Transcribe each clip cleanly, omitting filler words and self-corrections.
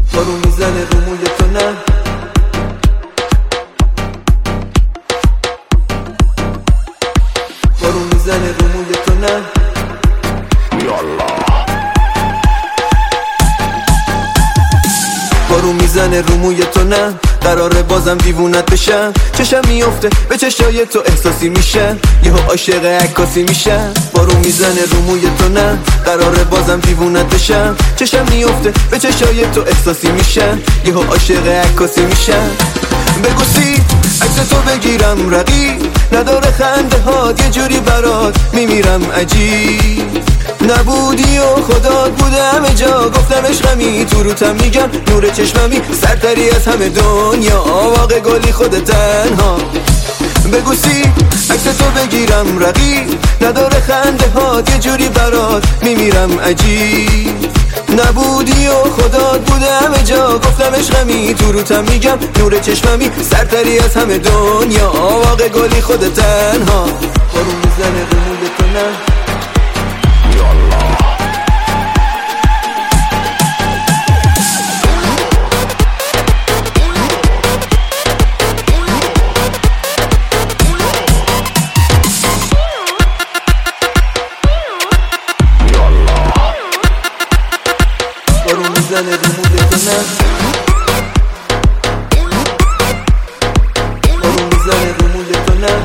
بارون میزنه رو موی تو نه بارون میزنه رو موی تو نه بارون میزنه رو موی تو نه قراره بازم دیوونت بشم چشم میفته به چشای تو احساسی میشه یهو عاشق عکاسی میشه بارون میزنه رو موی تو نه قراره بازم دیوونت بشم چشم میفته به چشای تو احساسی میشه یهو عاشق عکاسی میشه بگو سی عکس تو بگیرم رقیب نداره خنده هات یه جوری برات میمیرم عجیب نبودی و خدات بوده همه جا گفتم عشقمی تو روتم میگم نور چشممی سرتری از همه دنیا واقع گلی خود تنها بگو سی عکس تو بگیرم رقیب نداره خنده هات یه جوری برات میمیرم عجیب نبودی و خدات بوده همه جا گفتم عشقمی تو روتم میگم نور چشممی سرتری از همه دنیا واقع گلی خود تنها بارون میزنه رو موی تو نه بارون میزنه رو موی تو نه بارون میزنه رو موی تو نه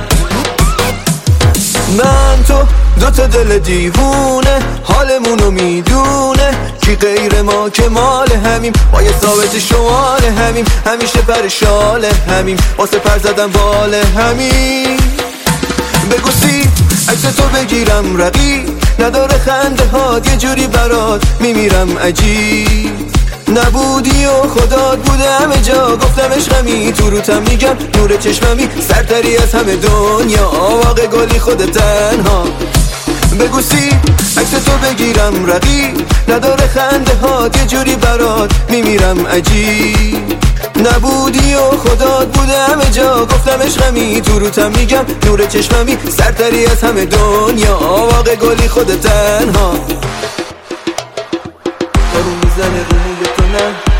من تو دوتا دل دیوونه حالمونو میدونه کی غیر ما که مال همیم با یه ثابت شمال همیم همیشه پرشال همیم واسه پر زدن بال همیم بگو سی عکس تو بگیرم رقیب نداره خنده هات یه جوری برات میمیرم عجیب نبودی و خدات بوده همه جا گفتم عشقمی تو روتم میگم نور چشممی سرتری از همه دنیا واقع گلی خود تنها بگو سی عکس تو بگیرم رقیب نداره خنده هات یه جوری برات میمیرم عجیب نبودی و خدات بوده همه جا گفتم عشقمی تو روتم میگم نور چشممی سرتری از همه دنیا واقع گلی خود تنها بارون میزنه رو موی تو نه